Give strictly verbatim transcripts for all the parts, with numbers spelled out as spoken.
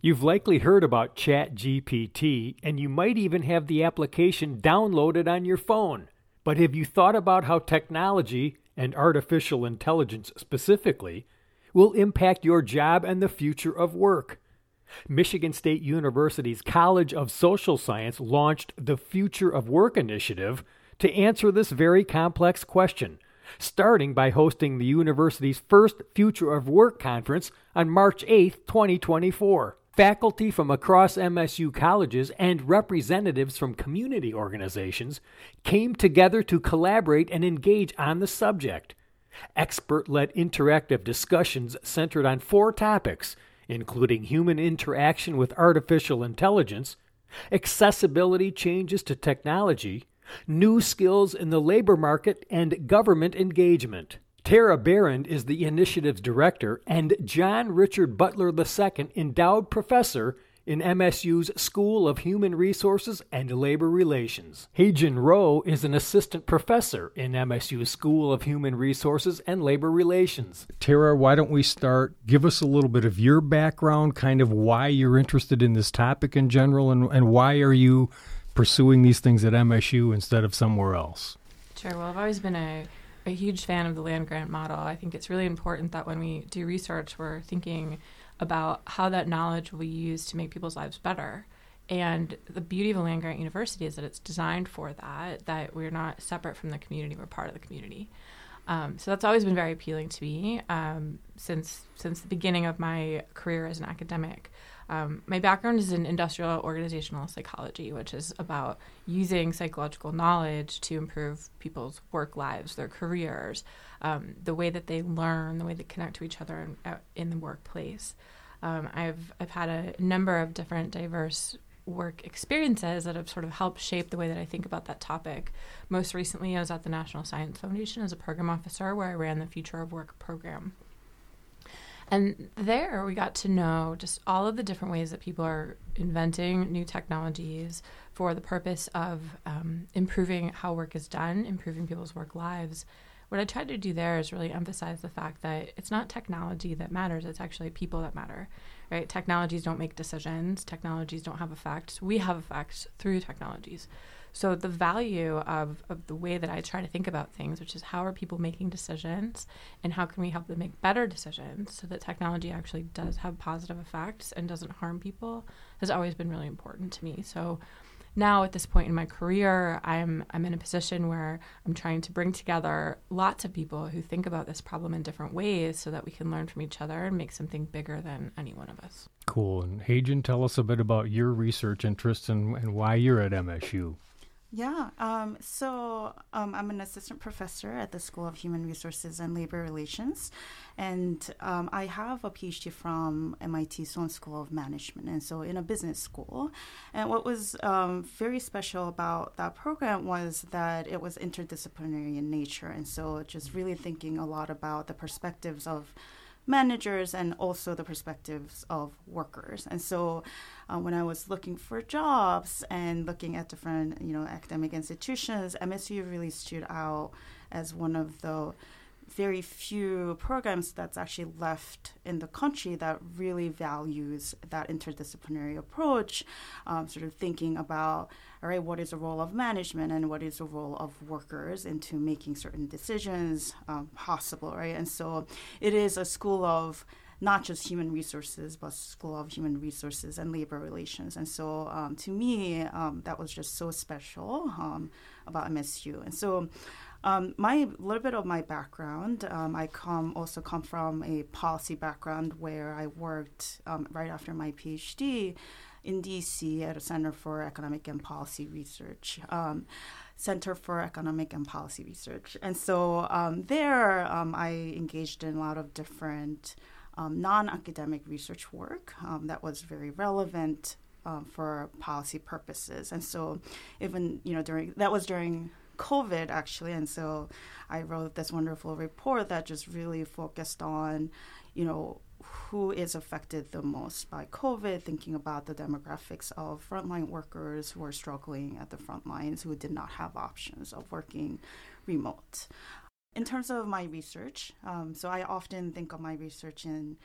You've likely heard about ChatGPT, and you might even have the application downloaded on your phone. But have you thought about how technology, and artificial intelligence specifically, will impact your job and the future of work? Michigan State University's College of Social Science launched the Future of Work initiative to answer this very complex question, starting by hosting the university's first Future of Work conference on March eighth, twenty twenty-four. Faculty from across M S U colleges and representatives from community organizations came together to collaborate and engage on the subject. Expert-led interactive discussions centered on four topics, including human interaction with artificial intelligence, accessibility changes to technology, new skills in the labor market, and government engagement. Tara Barron is the initiative's director and John Richard Butler the Second Endowed Professor in M S U's School of Human Resources and Labor Relations. Haejin Rowe is an assistant professor in M S U's School of Human Resources and Labor Relations. Tara, why don't we start? Give us a little bit of your background, kind of why you're interested in this topic in general, and, and why are you pursuing these things at M S U instead of somewhere else? Sure. Well, I've always been a a huge fan of the land grant model. I think it's really important that when we do research, we're thinking about how that knowledge will be used to make people's lives better. And the beauty of a land grant university is that it's designed for that, that we're not separate from the community, we're part of the community. Um, so that's always been very appealing to me um, since since the beginning of my career as an academic. Um, my background is in industrial organizational psychology, which is about using psychological knowledge to improve people's work lives, their careers, um, the way that they learn, the way they connect to each other in, in the workplace. Um, I've I've had a number of different diverse work experiences that have sort of helped shape the way that I think about that topic. Most recently, I was at the National Science Foundation as a program officer where I ran the Future of Work program. And there we got to know just all of the different ways that people are inventing new technologies for the purpose of um, improving how work is done, improving people's work lives. What I tried to do there is really emphasize the fact that it's not technology that matters, it's actually people that matter, right? Technologies don't make decisions, technologies don't have effects. We have effects through technologies. So the value of, of the way that I try to think about things, which is how are people making decisions and how can we help them make better decisions so that technology actually does have positive effects and doesn't harm people, has always been really important to me. So now at this point in my career, I'm I'm in a position where I'm trying to bring together lots of people who think about this problem in different ways so that we can learn from each other and make something bigger than any one of us. Cool. And Haejin, tell us a bit about your research interests and, and why you're at M S U. Yeah, um, so um, I'm an assistant professor at the School of Human Resources and Labor Relations, and um, I have a PhD from M I T Sloan School of Management, and so in a business school. And what was um, very special about that program was that it was interdisciplinary in nature, and so just really thinking a lot about the perspectives of managers and also the perspectives of workers. And so uh, when I was looking for jobs and looking at different, you know, academic institutions, M S U really stood out as one of the very few programs that's actually left in the country that really values that interdisciplinary approach, um, sort of thinking about, all right, what is the role of management and what is the role of workers into making certain decisions um, possible, right? And so it is a school of not just human resources, but School of Human Resources and Labor Relations. And so um, to me, um, that was just so special um, about M S U. And so Um, my little bit of my background, um, I come also come from a policy background where I worked um, right after my PhD in D C at a Center for Economic and Policy Research, um, Center for Economic and Policy Research. And so um, there um, I engaged in a lot of different um, non-academic research work um, that was very relevant um, for policy purposes. And so even, you know, during that was during COVID, actually, and so I wrote this wonderful report that just really focused on, you know, who is affected the most by COVID, thinking about the demographics of frontline workers who are struggling at the front lines, who did not have options of working remote. In terms of my research, um, so I often think of my research in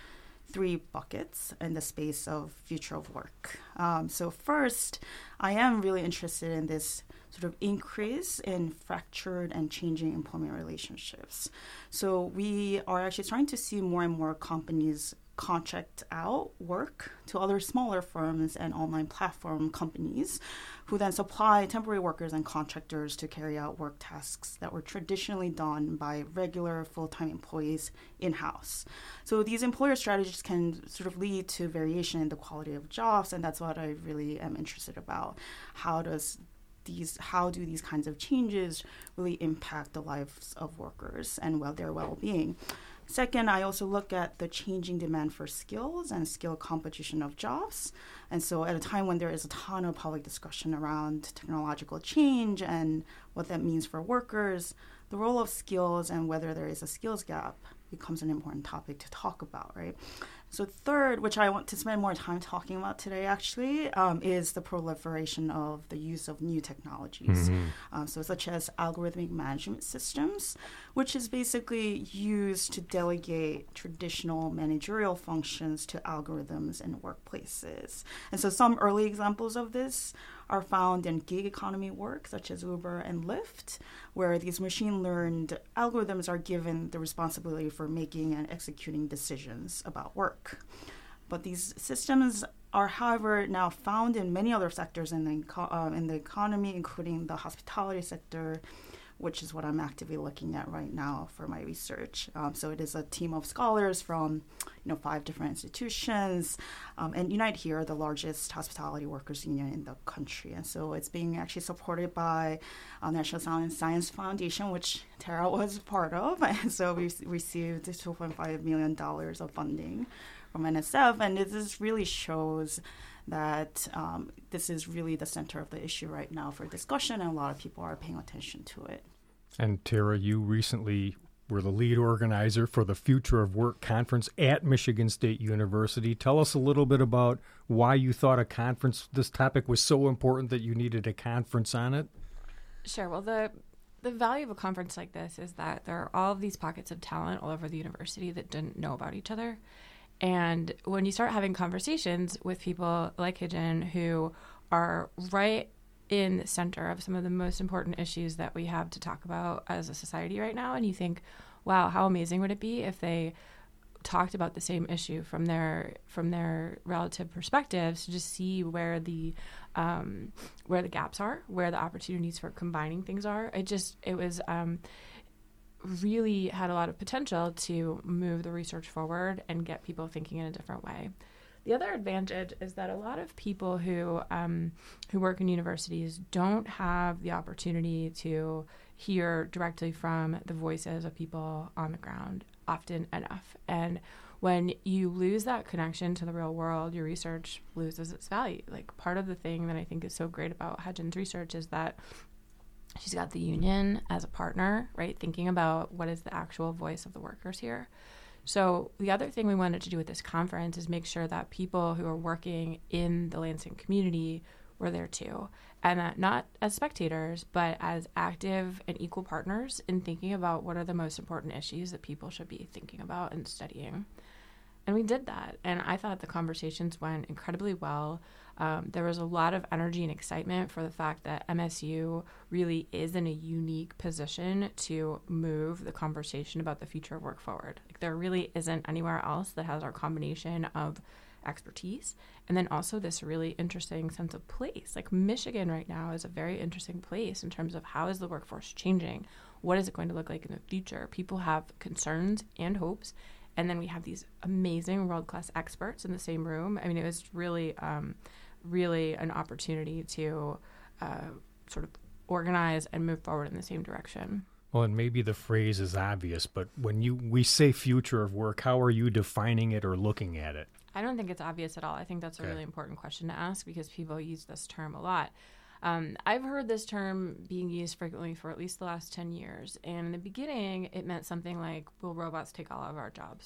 three buckets in the space of future of work. Um, so first, I am really interested in this sort of increase in fractured and changing employment relationships. So we are actually starting to see more and more companies contract out work to other smaller firms and online platform companies who then supply temporary workers and contractors to carry out work tasks that were traditionally done by regular full-time employees in-house. So these employer strategies can sort of lead to variation in the quality of jobs, and that's what I really am interested about. How does these how do these kinds of changes really impact the lives of workers and well their well-being? Second, I also look at the changing demand for skills and skill competition of jobs. And so at a time when there is a ton of public discussion around technological change and what that means for workers, the role of skills and whether there is a skills gap becomes an important topic to talk about, right? So third, which I want to spend more time talking about today actually, um, is the proliferation of the use of new technologies. Mm-hmm. Um, so such as algorithmic management systems, which is basically used to delegate traditional managerial functions to algorithms in workplaces. And so some early examples of this are found in gig economy work, such as Uber and Lyft, where these machine-learned algorithms are given the responsibility for making and executing decisions about work. But these systems are, however, now found in many other sectors in the, uh, in the economy, including the hospitality sector, which is what I'm actively looking at right now for my research. Um, so it is a team of scholars from, you know, five different institutions, um, and Unite Here, the largest hospitality workers union in the country. And so it's being actually supported by uh, National Science Science Foundation, which Tara was part of. And so we received two point five million dollars of funding from N S F, and it just really shows that um, this is really the center of the issue right now for discussion, and a lot of people are paying attention to it. And Tara, you recently were the lead organizer for the Future of Work conference at Michigan State University. Tell us a little bit about why you thought a conference, this topic was so important that you needed a conference on it. Sure. Well, the the value of a conference like this is that there are all of these pockets of talent all over the university that didn't know about each other. And when you start having conversations with people like Hee-Jin, who are right in the center of some of the most important issues that we have to talk about as a society right now, and you think, wow, how amazing would it be if they talked about the same issue from their from their relative perspectives to just see where the um, where the gaps are, where the opportunities for combining things are. It just it was. Um, really had a lot of potential to move the research forward and get people thinking in a different way. The other advantage is that a lot of people who um, who work in universities don't have the opportunity to hear directly from the voices of people on the ground often enough. And when you lose that connection to the real world, your research loses its value. Like, part of the thing that I think is so great about Hee-Jin's research is that she's got the union as a partner, right? Thinking about what is the actual voice of the workers here. So the other thing we wanted to do with this conference is make sure that people who are working in the Lansing community were there too. And that not as spectators, but as active and equal partners in thinking about what are the most important issues that people should be thinking about and studying. And we did that. And I thought the conversations went incredibly well. Um, there was a lot of energy and excitement for the fact that M S U really is in a unique position to move the conversation about the future of work forward. Like, there really isn't anywhere else that has our combination of expertise and then also this really interesting sense of place. Like, Michigan right now is a very interesting place in terms of how is the workforce changing? What is it going to look like in the future? People have concerns and hopes. And then we have these amazing world-class experts in the same room. I mean, it was really, um, really an opportunity to uh, sort of organize and move forward in the same direction. Well, and maybe the phrase is obvious, but when you we say future of work, how are you defining it or looking at it? I don't think it's obvious at all. I think that's a okay. really important question to ask because people use this term a lot. Um, I've heard this term being used frequently for at least the last ten years. And in the beginning, it meant something like, will robots take all of our jobs?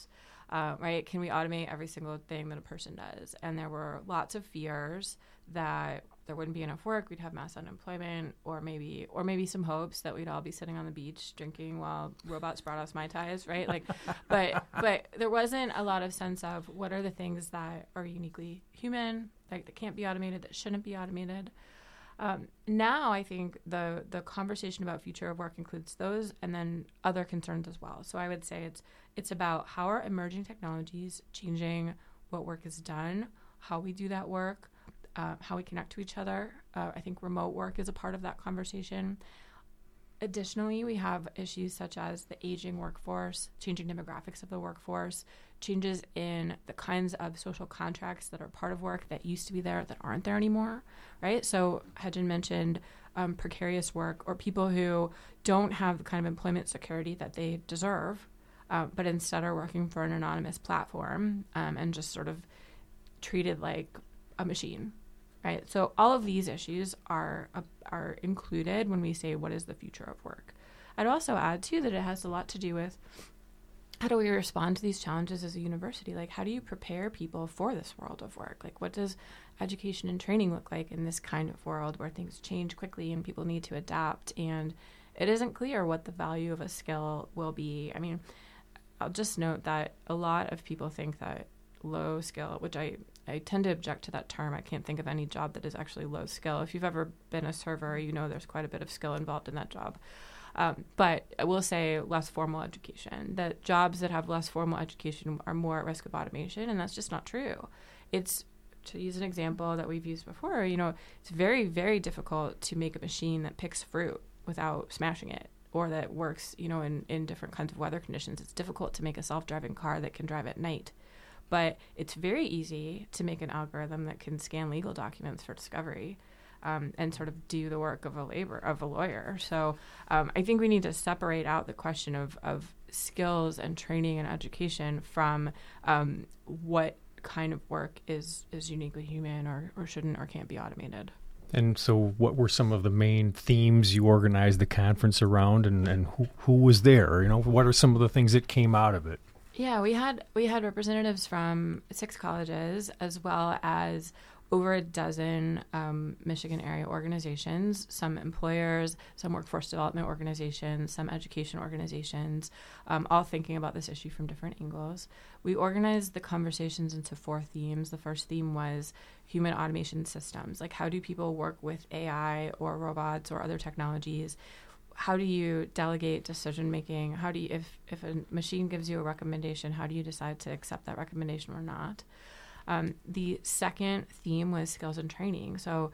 Uh, right? Can we automate every single thing that a person does? And there were lots of fears that there wouldn't be enough work, we'd have mass unemployment, or maybe or maybe some hopes that we'd all be sitting on the beach drinking while robots brought us Mai Tais, right? Like, but but there wasn't a lot of sense of what are the things that are uniquely human, like that can't be automated, that shouldn't be automated. Um, now I think the the conversation about future of work includes those and then other concerns as well. So I would say it's it's about how are emerging technologies changing what work is done, how we do that work, Uh, how we connect to each other. Uh, I think remote work is a part of that conversation. Additionally, we have issues such as the aging workforce, changing demographics of the workforce, changes in the kinds of social contracts that are part of work that used to be there that aren't there anymore, right? So Haejin mentioned um, precarious work or people who don't have the kind of employment security that they deserve, uh, but instead are working for an anonymous platform um, and just sort of treated like a machine. Right, so all of these issues are uh, are included when we say what is the future of work. I'd also add too that it has a lot to do with how do we respond to these challenges as a university? Like, how do you prepare people for this world of work? Like, what does education and training look like in this kind of world where things change quickly and people need to adapt, and it isn't clear what the value of a skill will be? I mean, I'll just note that a lot of people think that low skill, which I I tend to object to that term. I can't think of any job that is actually low skill. If you've ever been a server, you know there's quite a bit of skill involved in that job. Um, but I will say less formal education, that jobs that have less formal education are more at risk of automation, and that's just not true. It's, to use an example that we've used before, you know, it's very, very difficult to make a machine that picks fruit without smashing it, or that works, you know, in, in different kinds of weather conditions. It's difficult to make a self-driving car that can drive at night. But it's very easy to make an algorithm that can scan legal documents for discovery um, and sort of do the work of a labor of a lawyer. So um, I think we need to separate out the question of, of skills and training and education from um, what kind of work is, is uniquely human or, or shouldn't or can't be automated. And so what were some of the main themes you organized the conference around, and, and who, who was there? You know, what are some of the things that came out of it? Yeah, we had we had representatives from six colleges as well as over a dozen um, Michigan area organizations, some employers, some workforce development organizations, some education organizations, um, all thinking about this issue from different angles. We organized the conversations into four themes. The first theme was human automation systems, like how do people work with A I or robots or other technologies? How do you delegate decision making? How do you, if, if a machine gives you a recommendation, how do you decide to accept that recommendation or not? Um, the second theme was skills and training. So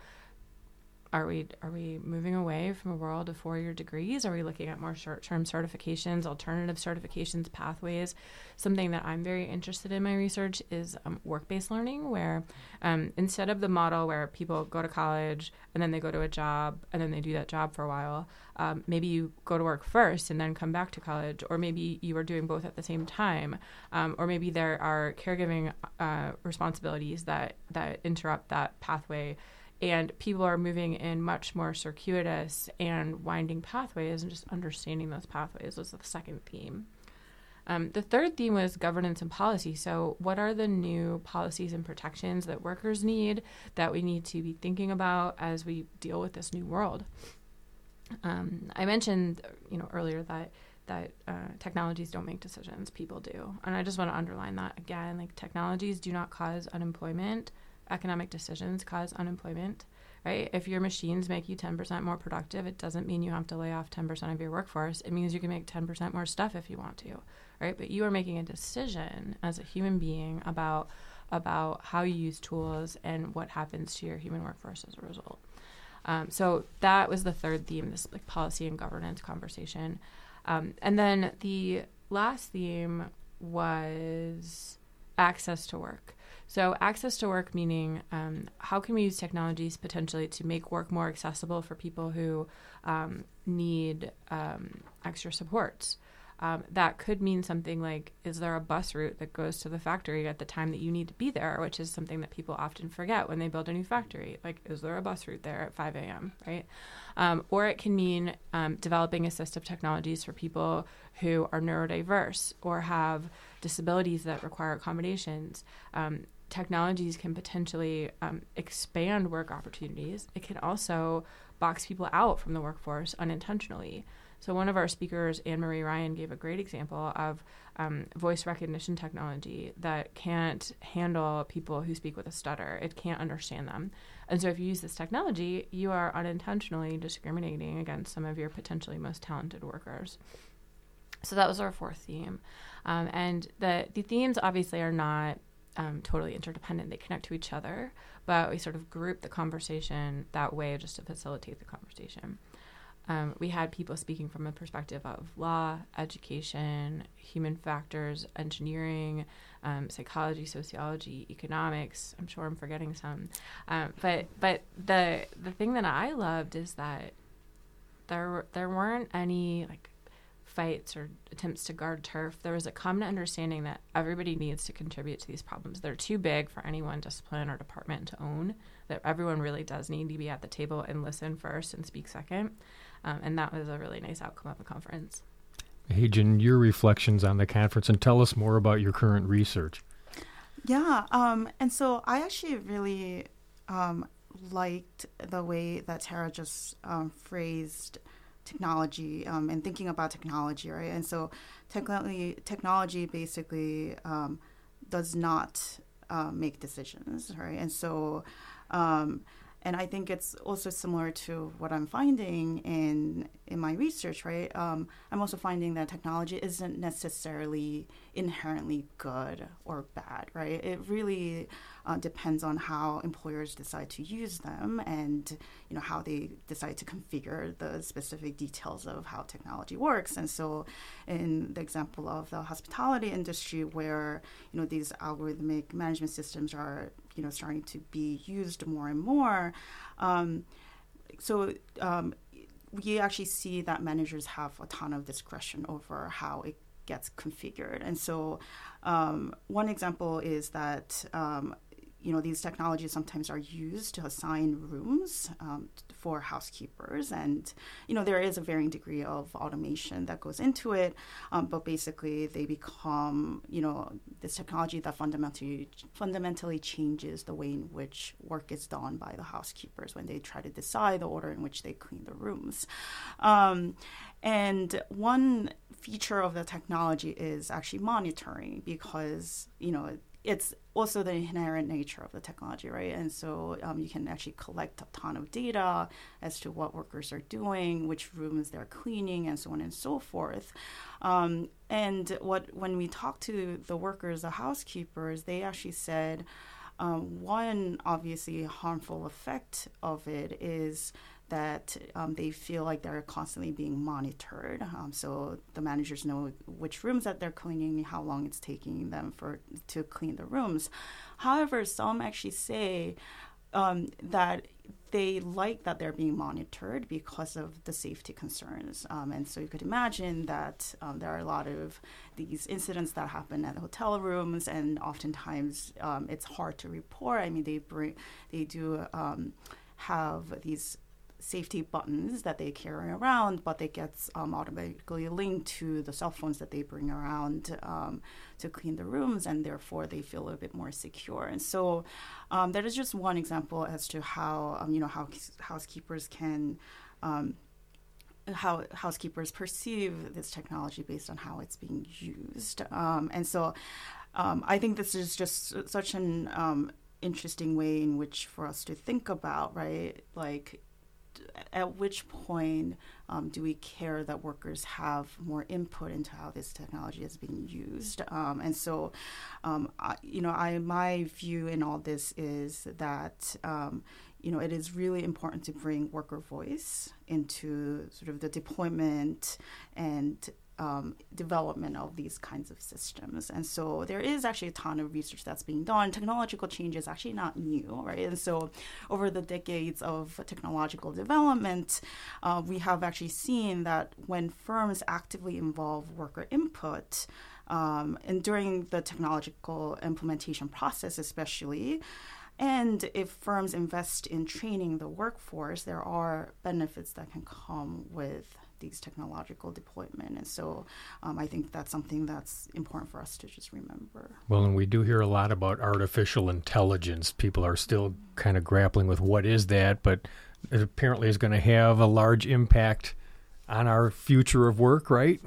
are we are we moving away from a world of four-year degrees? Are we looking at more short-term certifications, alternative certifications, pathways? Something that I'm very interested in my research is um, work-based learning, where um, instead of the model where people go to college and then they go to a job and then they do that job for a while, um, maybe you go to work first and then come back to college, or maybe you are doing both at the same time, um, or maybe there are caregiving uh, responsibilities that, that interrupt that pathway. And people are moving in much more circuitous and winding pathways, and just understanding those pathways was the second theme. Um, the third theme was governance and policy. So what are the new policies and protections that workers need, that we need to be thinking about as we deal with this new world? Um, I mentioned, you know, earlier that that uh, technologies don't make decisions, people do. And I just want to underline that again, like technologies do not cause unemployment. Economic decisions cause unemployment, right? If your machines make you ten percent more productive, it doesn't mean you have to lay off ten percent of your workforce. It means you can make ten percent more stuff if you want to, right? But you are making a decision as a human being about about how you use tools and what happens to your human workforce as a result. Um, so that was the third theme, this like policy and governance conversation. Um, and then the last theme was access to work. So access to work, meaning um, how can we use technologies potentially to make work more accessible for people who um, need um, extra supports? Um, that could mean something like, is there a bus route that goes to the factory at the time that you need to be there, which is something that people often forget when they build a new factory. Like, is there a bus route there at five a.m., right? Um, or it can mean um, developing assistive technologies for people who are neurodiverse or have disabilities that require accommodations. Um, technologies can potentially um, expand work opportunities. It can also box people out from the workforce unintentionally. So one of our speakers, Anne-Marie Ryan, gave a great example of um, voice recognition technology that can't handle people who speak with a stutter. It can't understand them. And so if you use this technology, you are unintentionally discriminating against some of your potentially most talented workers. So that was our fourth theme. Um, and the, the themes obviously are not um, totally interdependent. They connect to each other, but we sort of group the conversation that way just to facilitate the conversation. Um, we had people speaking from a perspective of law, education, human factors, engineering, um, psychology, sociology, economics. I'm sure I'm forgetting some. Um, but but the the thing that I loved is that there there weren't any like fights or attempts to guard turf. There was a common understanding that everybody needs to contribute to these problems. They're too big for any one discipline or department to own, that everyone really does need to be at the table and listen first and speak second. Um, and that was a really nice outcome of the conference. Hey, Jen, your reflections on the conference, and tell us more about your current research. Yeah, um, and so I actually really um, liked the way that Tara just um, phrased technology um, and thinking about technology, right? And so technically, technology basically um, does not uh, make decisions, right? And so um, And I think it's also similar to what I'm finding in in my research, right? Um, I'm also finding that technology isn't necessarily inherently good or bad, right? It really uh, depends on how employers decide to use them and, you know, how they decide to configure the specific details of how technology works. And so in the example of the hospitality industry where, you know, these algorithmic management systems are, you know, starting to be used more and more, um, so um, we actually see that managers have a ton of discretion over how it gets configured. And so um, one example is that, um, you know, these technologies sometimes are used to assign rooms um, for housekeepers. And, you know, there is a varying degree of automation that goes into it. Um, but basically, they become, you know, this technology that fundamentally fundamentally changes the way in which work is done by the housekeepers when they try to decide the order in which they clean the rooms. Um, and one feature of the technology is actually monitoring because, you know, it's also the inherent nature of the technology, right? And so um, you can actually collect a ton of data as to what workers are doing, which rooms they're cleaning, and so on and so forth. Um, and what when we talked to the workers, the housekeepers, they actually said um, one obviously harmful effect of it is that um, they feel like they're constantly being monitored. Um, so the managers know which rooms that they're cleaning, how long it's taking them for to clean the rooms. However, some actually say um, that they like that they're being monitored because of the safety concerns. Um, and so you could imagine that um, there are a lot of these incidents that happen at hotel rooms, and oftentimes um, it's hard to report. I mean, they bring, they do um, have these safety buttons that they carry around, but they get um, automatically linked to the cell phones that they bring around um, to clean the rooms, and therefore they feel a bit more secure. And so um, that is just one example as to how um, you know how housekeepers can um, how housekeepers perceive this technology based on how it's being used. Um, and so um, I think this is just such an um, interesting way in which for us to think about, right? Like, at which point um, do we care that workers have more input into how this technology is being used? Um, and so, um, I, you know, I my view in all this is that, um, you know, it is really important to bring worker voice into sort of the deployment and um, development of these kinds of systems. And so there is actually a ton of research that's being done. Technological change is actually not new, right? And so over the decades of technological development, uh, we have actually seen that when firms actively involve worker input, um, and during the technological implementation process especially, and if firms invest in training the workforce, there are benefits that can come with these technological deployment. And so um, I think that's something that's important for us to just remember. Well, and we do hear a lot about artificial intelligence. People are still kind of grappling with what is that, but it apparently is going to have a large impact on our future of work, right?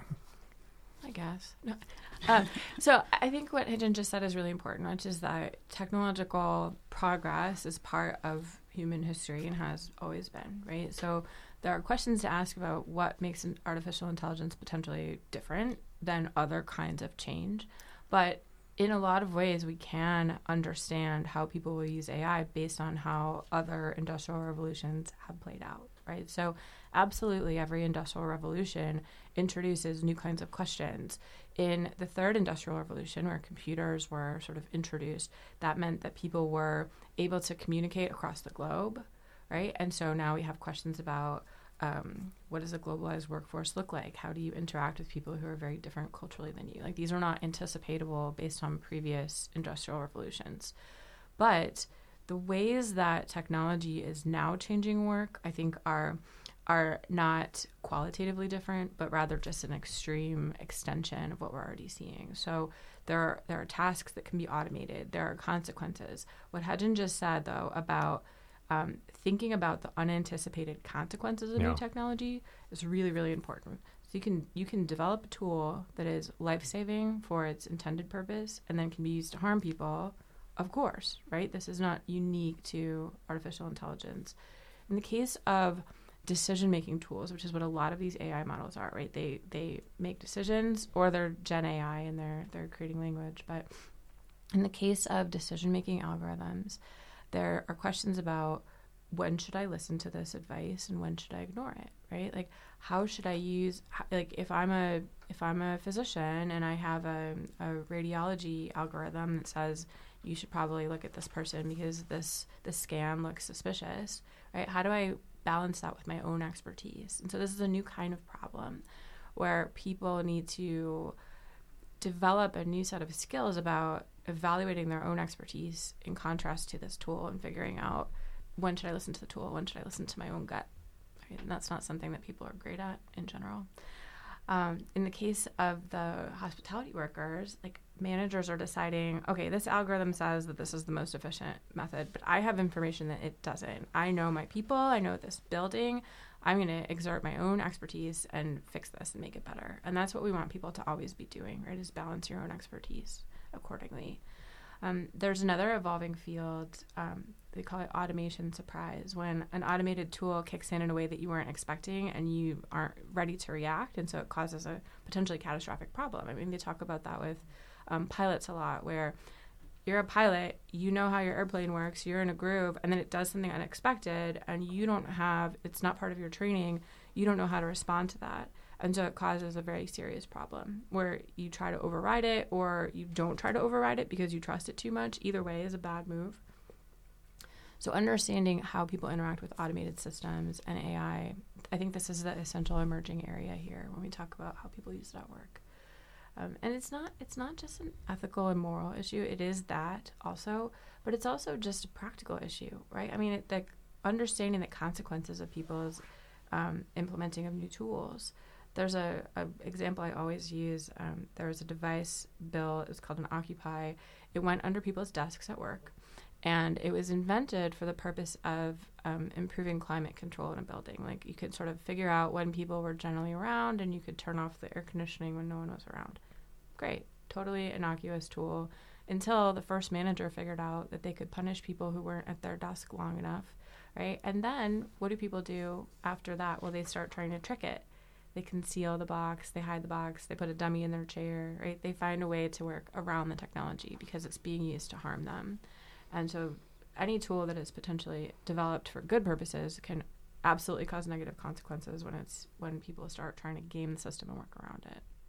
I guess. No. Uh, so I think what Hee-Jin just said is really important, which is that technological progress is part of human history and has always been, right? So there are questions to ask about what makes an artificial intelligence potentially different than other kinds of change. But in a lot of ways, we can understand how people will use A I based on how other industrial revolutions have played out, right? So absolutely every industrial revolution introduces new kinds of questions. In the third industrial revolution, where computers were sort of introduced, that meant that people were able to communicate across the globe, right? And so now we have questions about um, what does a globalized workforce look like? How do you interact with people who are very different culturally than you? Like, these are not anticipatable based on previous industrial revolutions. But the ways that technology is now changing work, I think, are are not qualitatively different, but rather just an extreme extension of what we're already seeing. So there are, there are tasks that can be automated. There are consequences. What Hee-Jin just said, though, about um, thinking about the unanticipated consequences of yeah. new technology is really, really important. So you can you can develop a tool that is life-saving for its intended purpose and then can be used to harm people, of course, right? This is not unique to artificial intelligence. In the case of decision-making tools, which is what a lot of these A I models are, right? They they make decisions, or they're Gen A I and they're they're creating language. But in the case of decision-making algorithms, there are questions about when should I listen to this advice and when should I ignore it, right? Like, how should I use, like, if I'm a if I'm a physician and I have a, a radiology algorithm that says you should probably look at this person because this this scan looks suspicious, right? How do I balance that with my own expertise? And so this is a new kind of problem where people need to develop a new set of skills about evaluating their own expertise in contrast to this tool and figuring out when should I listen to the tool, when should I listen to my own gut. Right? And that's not something that people are great at in general. Um, in the case of the hospitality workers, like, managers are deciding, okay, this algorithm says that this is the most efficient method, but I have information that it doesn't. I know my people, I know this building. I'm going to exert my own expertise and fix this and make it better. And that's what we want people to always be doing, right, is balance your own expertise accordingly. Um, there's another evolving field, um, they call it automation surprise, when an automated tool kicks in in a way that you weren't expecting and you aren't ready to react, and so it causes a potentially catastrophic problem. I mean, they talk about that with um, pilots a lot, where you're a pilot, you know how your airplane works, you're in a groove, and then it does something unexpected, and you don't have, it's not part of your training, you don't know how to respond to that. And so it causes a very serious problem where you try to override it or you don't try to override it because you trust it too much. Either way is a bad move. So understanding how people interact with automated systems and A I, I think this is the essential emerging area here when we talk about how people use it at work. Um, and it's not it's not just an ethical and moral issue. It is that also, but it's also just a practical issue, right? I mean, it, the understanding the consequences of people's um, implementing of new tools. There's a, a example I always use. Um, there was a device bill. It was called an Occupy. It went under people's desks at work, and it was invented for the purpose of um, improving climate control in a building. Like, you could sort of figure out when people were generally around, and you could turn off the air conditioning when no one was around. Great, totally innocuous tool, until the first manager figured out that they could punish people who weren't at their desk long enough, right? And then what do people do after that? Well, they start trying to trick it. They conceal the box, they hide the box, they put a dummy in their chair, right? They find a way to work around the technology because it's being used to harm them. And so any tool that is potentially developed for good purposes can absolutely cause negative consequences when it's when people start trying to game the system and work around it.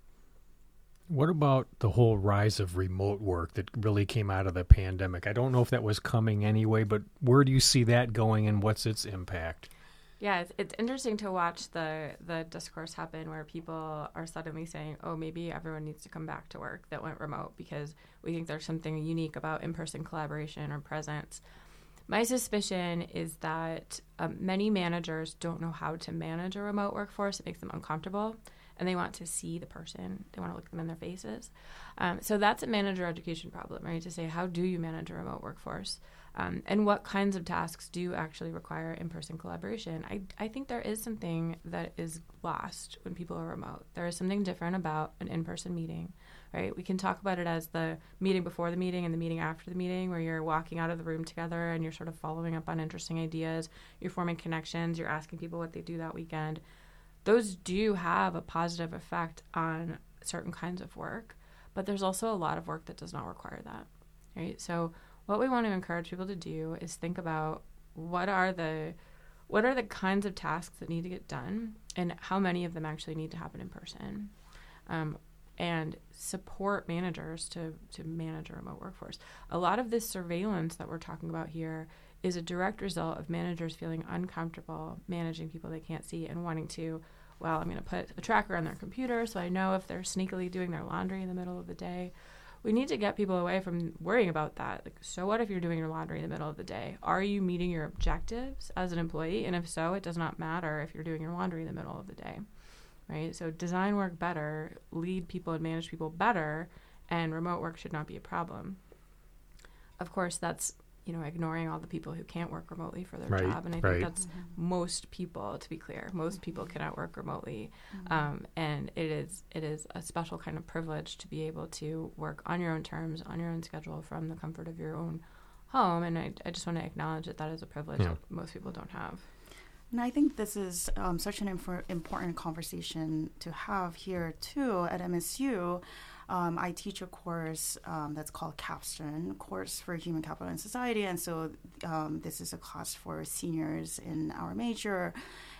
What about the whole rise of remote work that really came out of the pandemic? I don't know if that was coming anyway, but where do you see that going and what's its impact? Yeah, it's, it's interesting to watch the, the discourse happen where people are suddenly saying, oh, maybe everyone needs to come back to work that went remote because we think there's something unique about in-person collaboration or presence. My suspicion is that um, many managers don't know how to manage a remote workforce. It makes them uncomfortable, and they want to see the person. They want to look them in their faces. Um, so that's a manager education problem, right? To say, how do you manage a remote workforce? Um, and what kinds of tasks do actually require in-person collaboration? I, I think there is something that is lost when people are remote. There is something different about an in-person meeting, right? We can talk about it as the meeting before the meeting and the meeting after the meeting, where you're walking out of the room together and you're sort of following up on interesting ideas. You're forming connections. You're asking people what they do that weekend. Those do have a positive effect on certain kinds of work, but there's also a lot of work that does not require that, right? So what we want to encourage people to do is think about what are the what are the kinds of tasks that need to get done and how many of them actually need to happen in person, um, and support managers to, to manage a remote workforce. A lot of this surveillance that we're talking about here is a direct result of managers feeling uncomfortable managing people they can't see and wanting to, well, I'm going to put a tracker on their computer so I know if they're sneakily doing their laundry in the middle of the day. We need to get people away from worrying about that. Like, so what if you're doing your laundry in the middle of the day? Are you meeting your objectives as an employee? And if so, it does not matter if you're doing your laundry in the middle of the day, right? So design work better, lead people and manage people better, and remote work should not be a problem. Of course, that's, you know, ignoring all the people who can't work remotely for their right, job. And I right. think that's mm-hmm. most people, to be clear. Most people cannot work remotely. Mm-hmm. Um, and it is it is a special kind of privilege to be able to work on your own terms, on your own schedule, from the comfort of your own home. And I, I just want to acknowledge that that is a privilege yeah. that most people don't have. And I think this is um, such an infor- important conversation to have here, too, at M S U. Um, I teach a course um, that's called Capstone, Course for Human Capital and Society. And so um, this is a class for seniors in our major.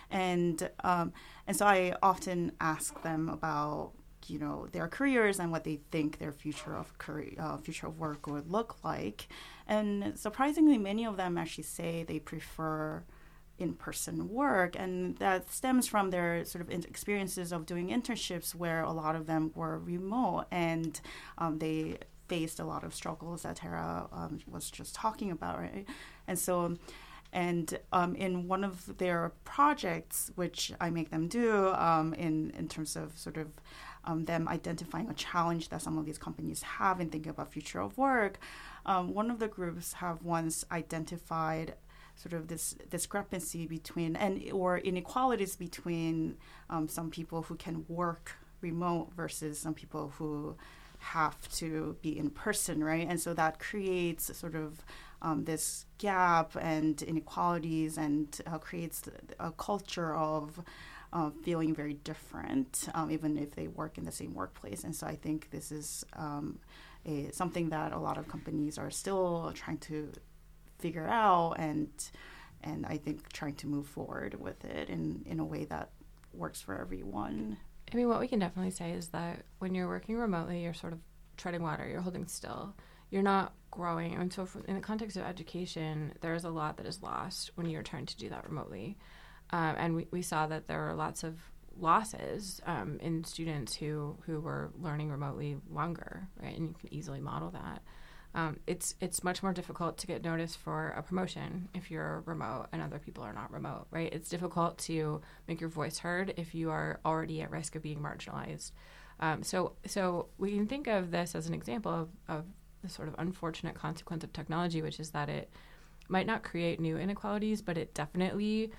And um, and so I often ask them about, you know, their careers and what they think their future of career, uh, future of work would look like. And surprisingly, many of them actually say they prefer in-person work, and that stems from their sort of experiences of doing internships where a lot of them were remote, and um, they faced a lot of struggles that Tara um, was just talking about, right? And so, and um, in one of their projects, which I make them do um, in, in terms of sort of um, them identifying a challenge that some of these companies have in thinking about future of work, um, one of the groups have once identified sort of this discrepancy between and or inequalities between um, some people who can work remote versus some people who have to be in person, right? And so that creates sort of um, this gap and inequalities, and uh, creates a culture of uh, feeling very different, um, even if they work in the same workplace. And so I think this is um, a, something that a lot of companies are still trying to figure out, and and I think trying to move forward with it in, in a way that works for everyone. I mean, what we can definitely say is that when you're working remotely, you're sort of treading water, you're holding still, you're not growing. And so for, in the context of education, there's a lot that is lost when you're trying to do that remotely. Um, and we, we saw that there were lots of losses um, in students who, who were learning remotely longer, right? And you can easily model that. Um, it's it's much more difficult to get noticed for a promotion if you're remote and other people are not remote, right? It's difficult to make your voice heard if you are already at risk of being marginalized. Um, so so we can think of this as an example of, of the sort of unfortunate consequence of technology, which is that it might not create new inequalities, but it definitely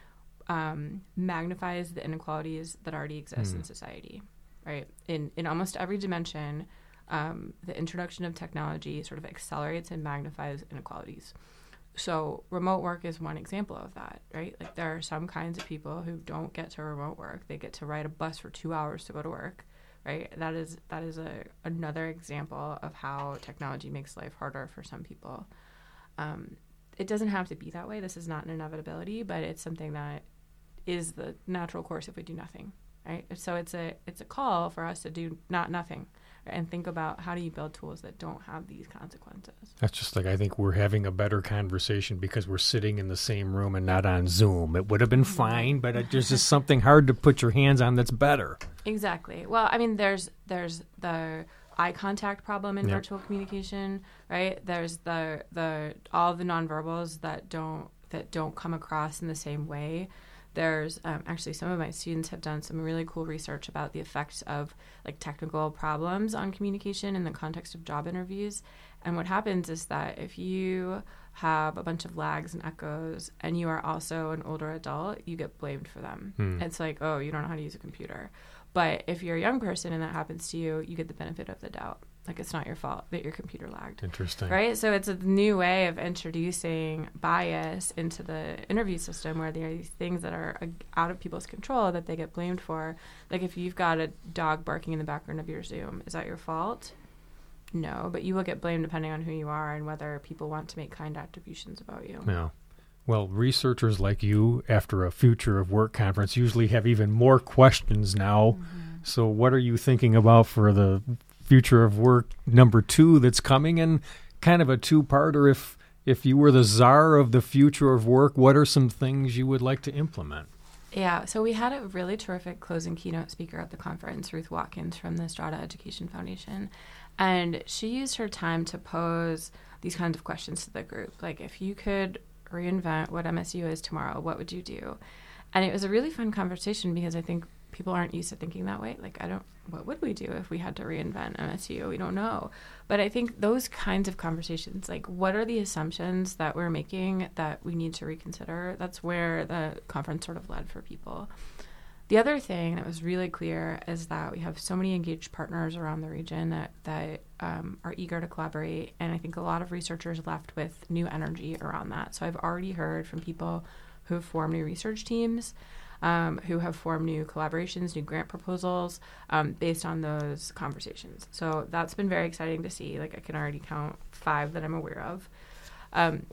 um, magnifies the inequalities that already exist mm. in society, right? In in almost every dimension, Um, the introduction of technology sort of accelerates and magnifies inequalities. So remote work is one example of that, right? Like there are some kinds of people who don't get to remote work. They get to ride a bus for two hours to go to work, right? That is that is a another example of how technology makes life harder for some people. Um, it doesn't have to be that way. This is not an inevitability, but it's something that is the natural course if we do nothing, right? So it's a it's a call for us to do not nothing. and think about how do you build tools that don't have these consequences. That's just like, I think we're having a better conversation because we're sitting in the same room and not on Zoom. It would have been fine, but it, there's just something hard to put your hands on that's better. Exactly. Well, I mean, there's there's the eye contact problem in Yep. virtual communication, right? There's the the all the nonverbals that don't that don't come across in the same way. There's um, actually some of my students have done some really cool research about the effects of like technical problems on communication in the context of job interviews. And what happens is that if you have a bunch of lags and echoes and you are also an older adult, you get blamed for them. Hmm. It's like, oh, you don't know how to use a computer. But if you're a young person and that happens to you, you get the benefit of the doubt. Like, it's not your fault that your computer lagged. Interesting. Right? So it's a new way of introducing bias into the interview system where there are these things that are uh, out of people's control that they get blamed for. Like, if you've got a dog barking in the background of your Zoom, is that your fault? No, but you will get blamed depending on who you are and whether people want to make kind attributions about you. Yeah. Well, researchers like you, after a Future of Work conference, usually have even more questions now. Mm-hmm. So what are you thinking about for the Future of Work number two that's coming? And kind of a two-parter, if if you were the czar of the Future of Work, what are some things you would like to implement? Yeah, so we had a really terrific closing keynote speaker at the conference, Ruth Watkins from the Strada Education Foundation. And she used her time to pose these kinds of questions to the group. Like, if you could reinvent what M S U is tomorrow, what would you do? And it was a really fun conversation because I think people aren't used to thinking that way. Like, I don't, what would we do if we had to reinvent M S U? We don't know. But I think those kinds of conversations, like, what are the assumptions that we're making that we need to reconsider? That's where the conference sort of led for people. The other thing that was really clear is that we have so many engaged partners around the region that, that um, are eager to collaborate. And I think a lot of researchers left with new energy around that. So I've already heard from people who have formed new research teams, um, who have formed new collaborations, new grant proposals um, based on those conversations. So that's been very exciting to see. Like, I can already count five that I'm aware of. Um,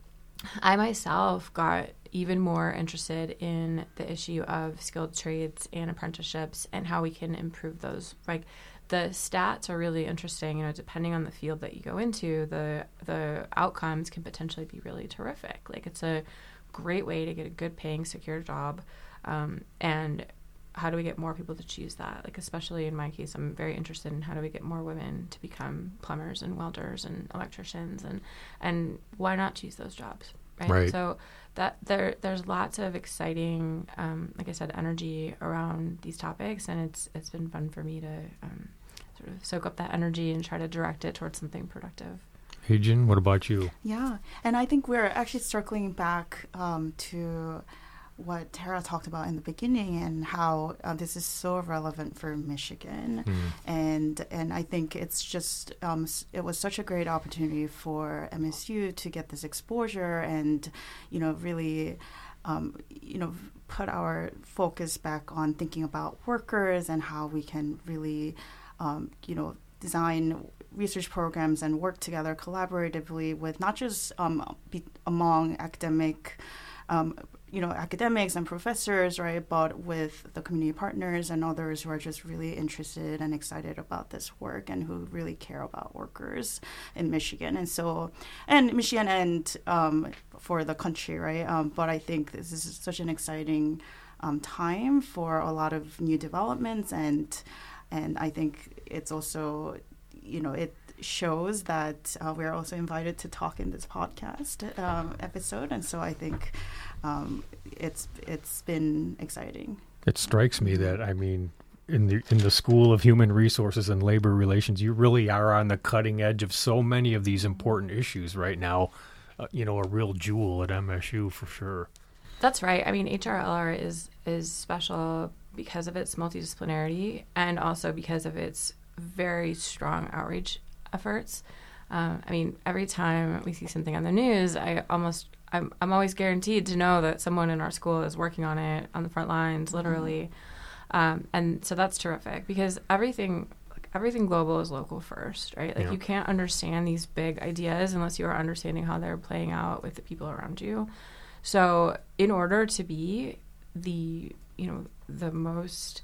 I myself got even more interested in the issue of skilled trades and apprenticeships and how we can improve those. Like, the stats are really interesting. You know, depending on the field that you go into, the the outcomes can potentially be really terrific. Like, it's a great way to get a good paying, secure job. Um, and how do we get more people to choose that? Like, especially in my case, I'm very interested in how do we get more women to become plumbers and welders and electricians, and and why not choose those jobs, right? Right. So that there there's lots of exciting, um, like I said, energy around these topics, and it's it's been fun for me to um, sort of soak up that energy and try to direct it towards something productive. Heijin, what about you? Yeah, and I think we're actually circling back um, to what Tara talked about in the beginning and how uh, this is so relevant for Michigan. Mm. And and I think it's just, um, it was such a great opportunity for M S U to get this exposure and, you know, really, um, you know, put our focus back on thinking about workers and how we can really, um, you know, design research programs and work together collaboratively with not just um, be, among academic um, you know, academics and professors, right, but with the community partners and others who are just really interested and excited about this work and who really care about workers in Michigan. And so, and Michigan and um, for the country, right? Um, but I think this is such an exciting um, time for a lot of new developments. And, and I think it's also, you know, it shows that uh, we're also invited to talk in this podcast um, episode. And so I think um, it's it's been exciting. It strikes me that, I mean, in the in the School of Human Resources and Labor Relations, you really are on the cutting edge of so many of these important issues right now. Uh, you know, a real jewel at M S U for sure. That's right. I mean, H R L R is is special because of its multidisciplinarity and also because of its very strong outreach efforts. Um, I mean, every time we see something on the news, I almost, I'm, I'm always guaranteed to know that someone in our school is working on it on the front lines, literally. Mm-hmm. Um, and so that's terrific because everything, like, everything global is local first, right? Like, yeah. You can't understand these big ideas unless you are understanding how they're playing out with the people around you. So in order to be the, you know, the most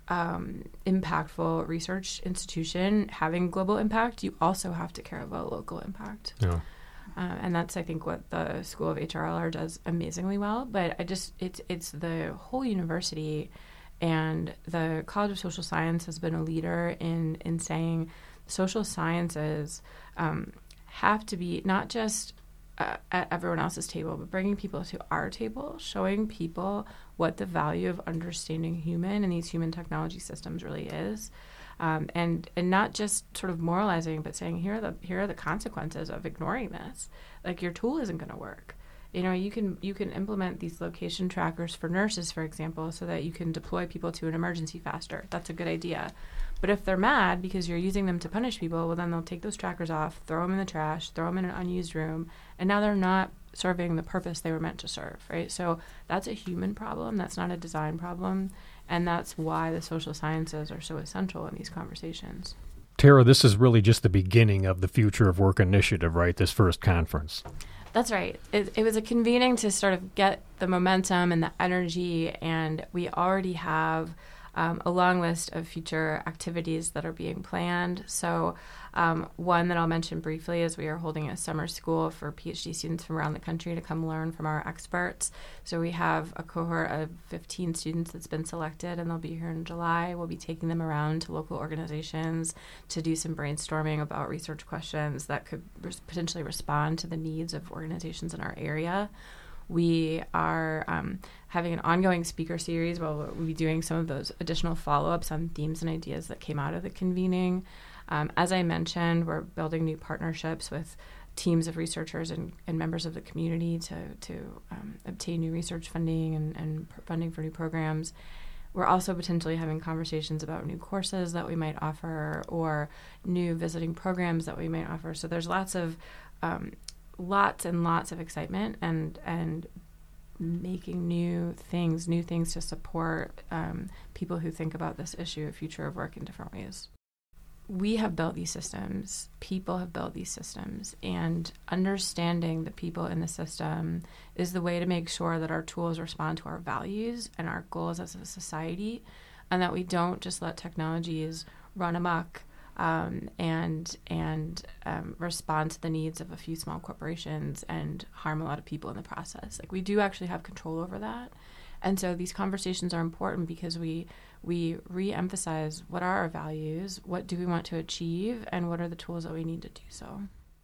um, impactful research institution having global impact, you also have to care about local impact. Yeah. Uh, and that's, I think, what the School of H R L R does amazingly well. But I just, it's it's the whole university, and the College of Social Science has been a leader in in saying social sciences um, have to be not just uh, at everyone else's table, but bringing people to our table, showing people what the value of understanding human and these human technology systems really is. Um, and and not just sort of moralizing, but saying here are the here are the consequences of ignoring this. Like, your tool isn't going to work. You know, you can you can implement these location trackers for nurses, for example, so that you can deploy people to an emergency faster. That's a good idea. But if they're mad because you're using them to punish people, well, then they'll take those trackers off, throw them in the trash, throw them in an unused room, and now they're not serving the purpose they were meant to serve, right? So that's a human problem. That's not a design problem. And that's why the social sciences are so essential in these conversations. Tara, this is really just the beginning of the Future of Work initiative, right? This first conference. That's right. It, it was a convening to sort of get the momentum and the energy, and we already have um, a long list of future activities that are being planned. So um, one that I'll mention briefly is we are holding a summer school for PhD students from around the country to come learn from our experts. So we have a cohort of fifteen students that's been selected, and they'll be here in July. We'll be taking them around to local organizations to do some brainstorming about research questions that could res- potentially respond to the needs of organizations in our area. We are um, having an ongoing speaker series where we'll be doing some of those additional follow-ups on themes and ideas that came out of the convening. Um, as I mentioned, we're building new partnerships with teams of researchers and, and members of the community to, to um, obtain new research funding and, and funding for new programs. We're also potentially having conversations about new courses that we might offer or new visiting programs that we might offer. So there's lots of um, lots and lots of excitement and and making new things, new things to support um, people who think about this issue of future of work in different ways. We have built these systems, people have built these systems, and understanding the people in the system is the way to make sure that our tools respond to our values and our goals as a society, and that we don't just let technologies run amok um, and and um, respond to the needs of a few small corporations and harm a lot of people in the process. Like, we do actually have control over that. And so these conversations are important because we we re-emphasize what are our values, what do we want to achieve, and what are the tools that we need to do so.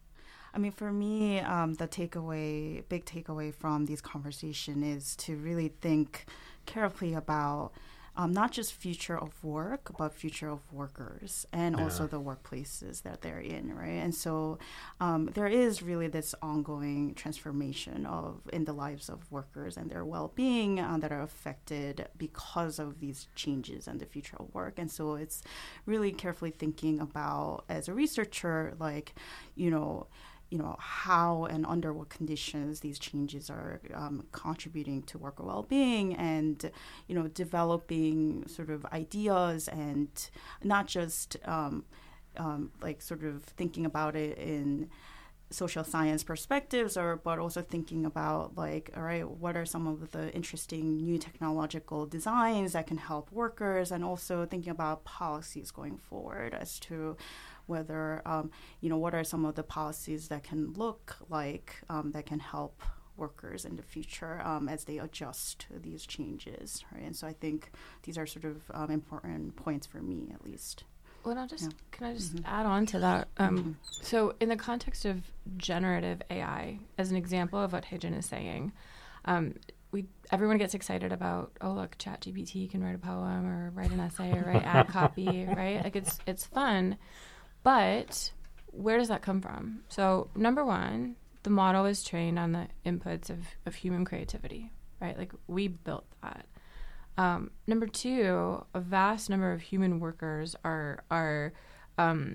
I mean, for me, um, the takeaway, big takeaway from these conversations is to really think carefully about um, not just future of work, but future of workers and yeah. also the workplaces that they're in, right? And so um, there is really this ongoing transformation of in the lives of workers and their well-being uh, that are affected because of these changes and the future of work. And so it's really carefully thinking about, as a researcher, like, you know, you know, how and under what conditions these changes are um, contributing to worker well-being, and, you know, developing sort of ideas and not just um, um, like sort of thinking about it in social science perspectives, or but also thinking about, like, all right, what are some of the interesting new technological designs that can help workers, and also thinking about policies going forward as to whether, um, you know, what are some of the policies that can look like, um, that can help workers in the future um, as they adjust to these changes, right? And so I think these are sort of um, important points for me, at least. Well, I'll just, yeah. can I just mm-hmm. add on to that? Um, mm-hmm. So in the context of generative A I, as an example of what Hae-Jin is saying, um, we everyone gets excited about, oh, look, ChatGPT can write a poem or write an essay or write ad copy, right? Like, it's it's fun. But where does that come from? So number one, the model is trained on the inputs of, of human creativity, right? Like, we built that. Um, number two, a vast number of human workers are are um,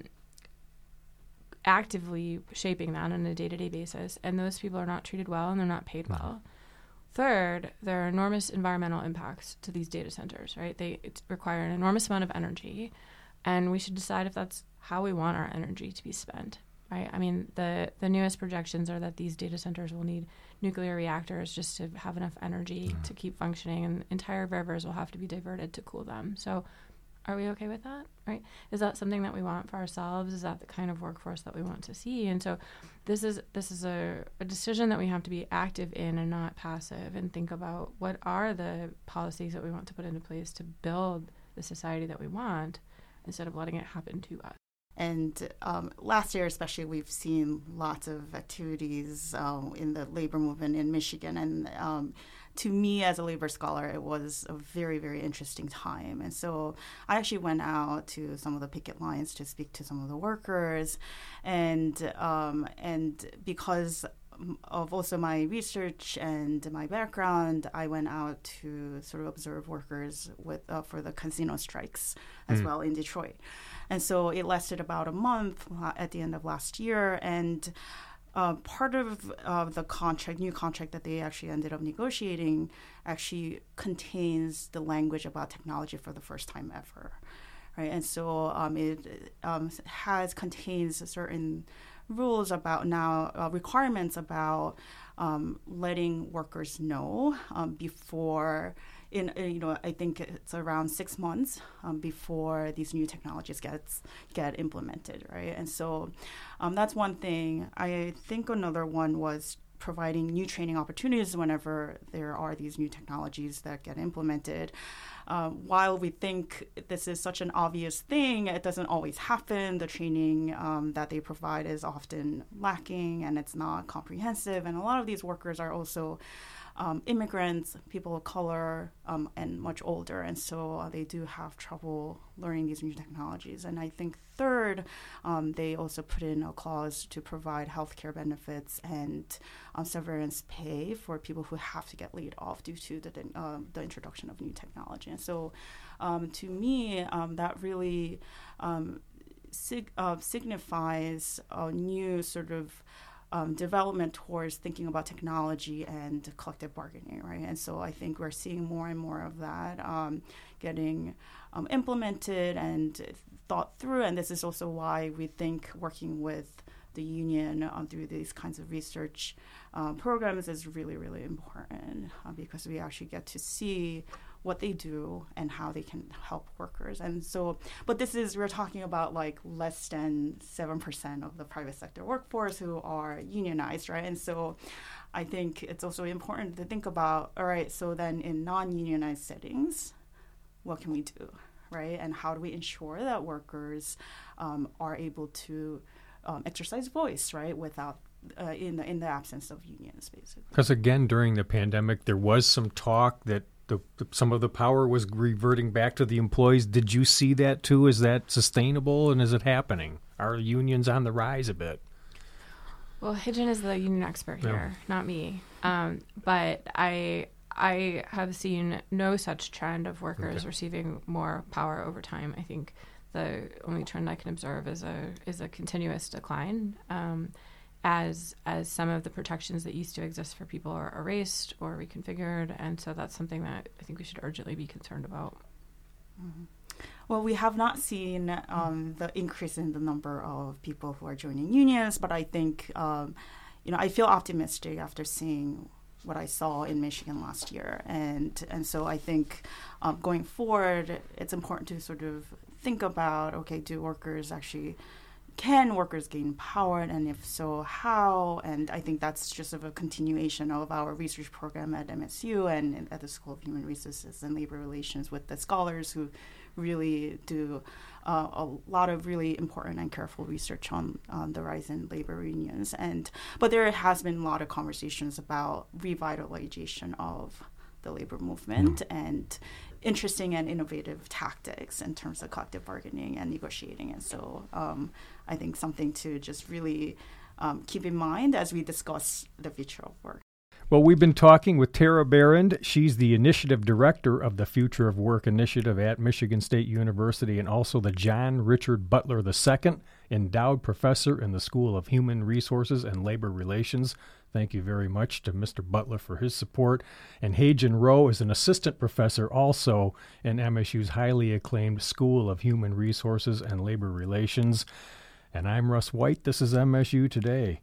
actively shaping that on a day-to-day basis, and those people are not treated well and they're not paid well. Third, there are enormous environmental impacts to these data centers, right? They require an enormous amount of energy, and we should decide if that's how we want our energy to be spent, right? I mean, the, the newest projections are that these data centers will need nuclear reactors just to have enough energy mm-hmm. to keep functioning, and entire rivers will have to be diverted to cool them. So Are we okay with that? Right? Is that something that we want for ourselves? Is that the kind of workforce that we want to see? And so this is this is a, a decision that we have to be active in and not passive, and think about what are the policies that we want to put into place to build the society that we want instead of letting it happen to us. And um, last year, especially, we've seen lots of activities uh, in the labor movement in Michigan. And um, to me, as a labor scholar, it was a very, very interesting time. And so I actually went out to some of the picket lines to speak to some of the workers. And um, and because of also my research and my background, I went out to sort of observe workers with uh, for the casino strikes as mm. well in Detroit. And so it lasted about a month at the end of last year. And uh, part of uh, the contract, new contract that they actually ended up negotiating, actually contains the language about technology for the first time ever, right? And so um, it um, has contains certain rules about now uh, requirements about um, letting workers know um, before. In uh, you know, I think it's around six months um, before these new technologies gets get implemented, right? And so um, that's one thing. I think another one was providing new training opportunities whenever there are these new technologies that get implemented. Um, while we think this is such an obvious thing, it doesn't always happen. The training um, that they provide is often lacking, and it's not comprehensive. And a lot of these workers are also Um, immigrants, people of color, um, and much older. And so uh, they do have trouble learning these new technologies. And I think third, um, they also put in a clause to provide healthcare benefits and um, severance pay for people who have to get laid off due to the, uh, the introduction of new technology. And so um, to me, um, that really um, sig- uh, signifies a new sort of Um, development towards thinking about technology and collective bargaining, right? And so I think we're seeing more and more of that um, getting um, implemented and thought through. And this is also why we think working with the union um, through these kinds of research um, programs is really, really important uh, because we actually get to see what they do and how they can help workers. And so, but this is, we're talking about like less than seven percent of the private sector workforce who are unionized, right? And so I think it's also important to think about, all right, so then in non-unionized settings, what can we do, right? And how do we ensure that workers um, are able to um, exercise voice, right, without uh, in the in the absence of unions, basically? Because again, during the pandemic, there was some talk that The, the, some of the power was reverting back to the employees. Did you see that too? Is that sustainable, and is it happening? Are unions on the rise a bit? Well, Hijin is the union expert here, yeah. not me. Um, but I I have seen no such trend of workers okay. receiving more power over time. I think the only trend I can observe is a is a continuous decline. Um, as as some of the protections that used to exist for people are erased or reconfigured. And so that's something that I think we should urgently be concerned about. Mm-hmm. Well, we have not seen um, the increase in the number of people who are joining unions, but I think, um, you know, I feel optimistic after seeing what I saw in Michigan last year. And, and so I think um, going forward, it's important to sort of think about, okay, do workers actually Can workers gain power, and if so, how? And I think that's just sort of a continuation of our research program at M S U and at the School of Human Resources and Labor Relations with the scholars who really do uh, a lot of really important and careful research on, on the rise in labor unions. And but there has been a lot of conversations about revitalization of the labor movement mm. and interesting and innovative tactics in terms of collective bargaining and negotiating. And so um, I think something to just really um, keep in mind as we discuss the future of work. Well, we've been talking with Tara Berend. She's the initiative director of the Future of Work Initiative at Michigan State University, and also the John Richard Butler the Second Endowed Professor in the School of Human Resources and Labor Relations. Thank you very much to Mister Butler for his support. And Hijin Rowe is an assistant professor also in M S U's highly acclaimed School of Human Resources and Labor Relations. And I'm Russ White. This is M S U Today.